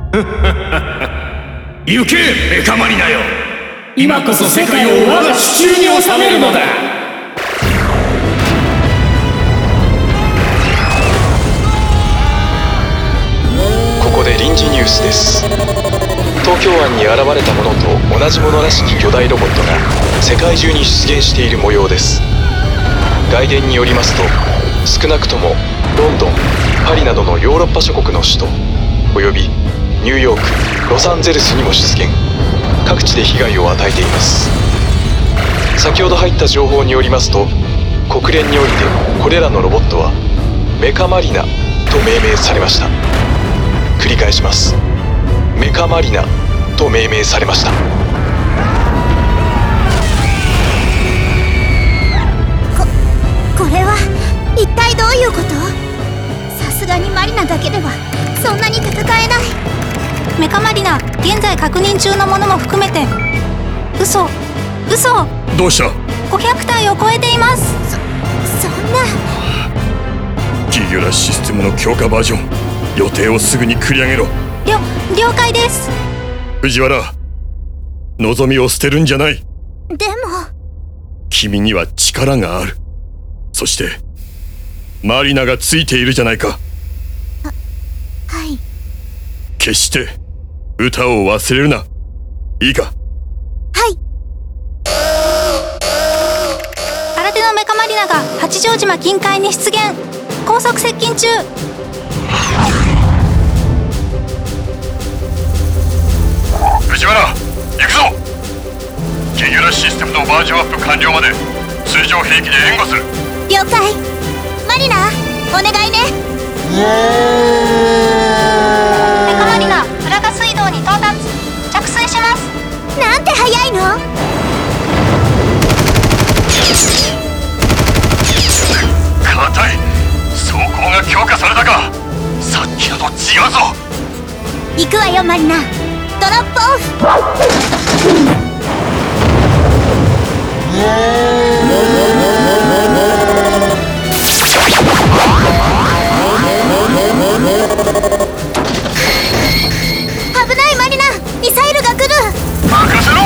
行けメカマリナよ。今こそ世界を我が手中に収めるのだ。 ここで臨時ニュースです。東京湾に現れたものと同じものらしき巨大ロボットが世界中に出現している模様です。外伝によりますと、少なくともロンドン、パリなどのヨーロッパ諸国の首都およびニューヨーク、ロサンゼルスにも出現、各地で被害を与えています。先ほど入った情報によりますと、国連においてこれらのロボットはメカマリナと命名されました。繰り返します。メカマリナと命名されました。 これは一体どういうこと？さすがにマリナだけではそんなに戦えない。 メカマリナ、現在確認中のものも含めて嘘。 どうした？ 500 体を超えています。 そんな。 ギギュラシステムの強化バージョン、予定をすぐに繰り上げろ。 了解です。 藤原、望みを捨てるんじゃない。 でも君には力がある。そしてマリナがついているじゃないか。 はい。 決して歌を忘れるな。いいか？ はい。 新手のメカマリナが八丈島近海に出現。高速接近中。 藤原、行くぞ。ギギュラシステムのバージョンアップ完了まで通常兵器で援護する。 了解。マリナ、お願いね。 メカマリナ、プラガ水道に到達。着水します。 なんて早いの？ 硬い。装甲が強化されたか。さっきのと違うぞ。 行くわよマリナ。ドロップオフ。危ないマリナ、ミサイルが来る。 任せろ。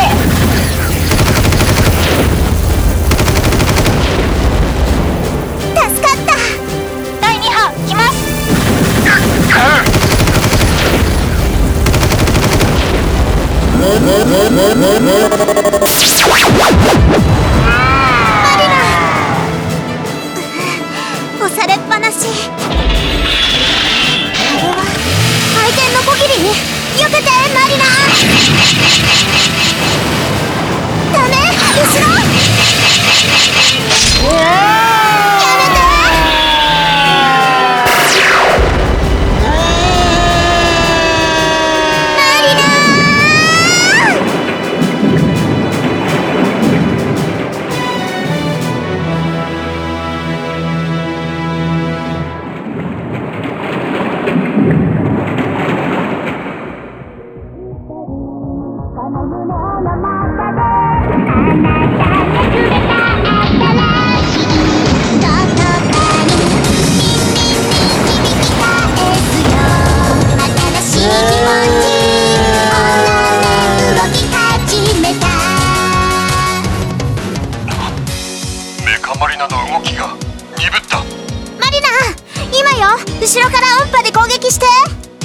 助かった。 第2波来ます。 押されっぱなし。これは回転のこぎり。避けてマリナ。ダメ、後ろ。やめて。 メカマリナの動きが鈍った。 マリナ、今よ。後ろから音波で攻撃して。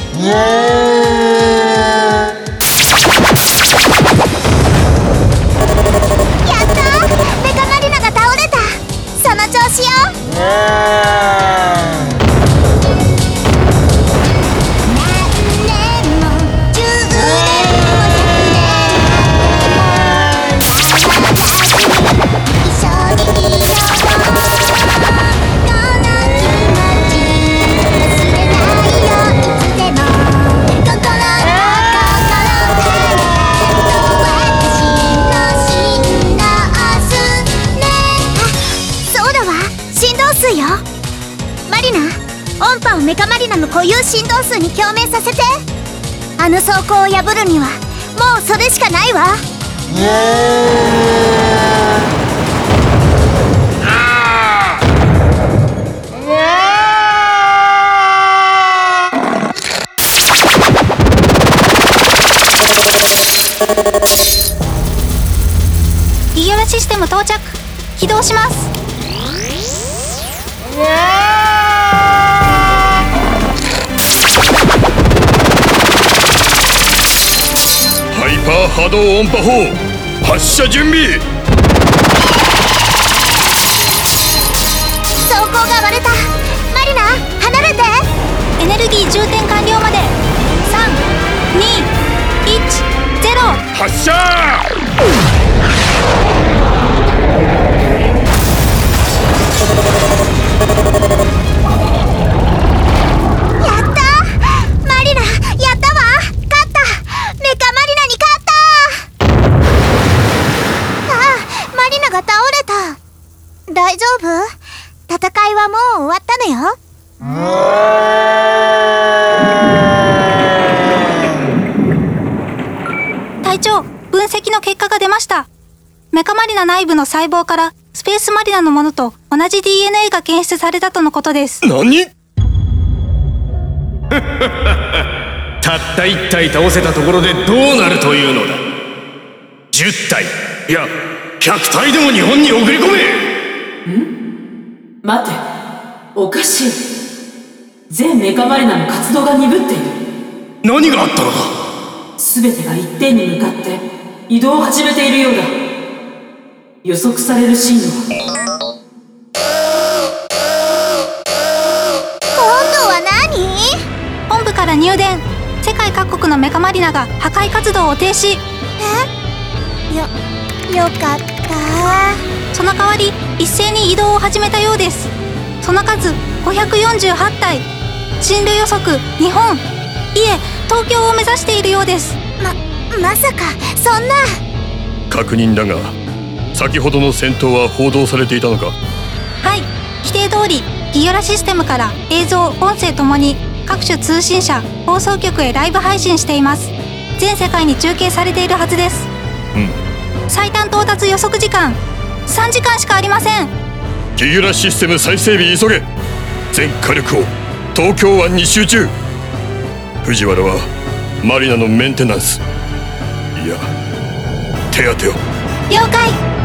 やったー、メカマリナが倒れた。その調子よ。マリナ、音波をメカマリナの固有振動数に共鳴させて。あの装甲を破るにはもうそれしかないわ。 到着。起動します。 ハイパー波動音波砲発射準備。 装甲が割れた。マリナ離れて。 エネルギー充填完了まで。3、2、1、0。 発射。 やったマリナ、やったわ。勝った。メカマリナに勝った。ああ、マリナが倒れた。大丈夫？戦いはもう終わったのよ。 隊長、分析の結果が出ました。メカマリナ内部の細胞からスペースマリナのものと同じ DNA が検出されたとのことです。 何？たった1体倒せたところでどうなるというのだ。10体いや100体でも日本に送り込め。 待て、おかしい。全メカマリナの活動が鈍っている。 何があったのだ。 全てが一点に向かって移動を始めているようだ。予測される進路は今度は何？ 本部から入電。世界各国のメカマリナが破壊活動を停止。 よかった。 その代わり一斉に移動を始めたようです。その数548体。進路予測日本、いえ東京を目指しているようです。 まさかそんな。 確認だが先ほどの戦闘は報道されていたのか。 はい、規定通りギガラシステムから映像音声ともに各種通信社放送局へライブ配信しています。全世界に中継されているはずです。最短到達予測時間3時間しかありません。 ギュラシステム再整備急げ。全火力を東京湾に集中。藤原はマリナのメンテナンス、いや手当てを。 了解。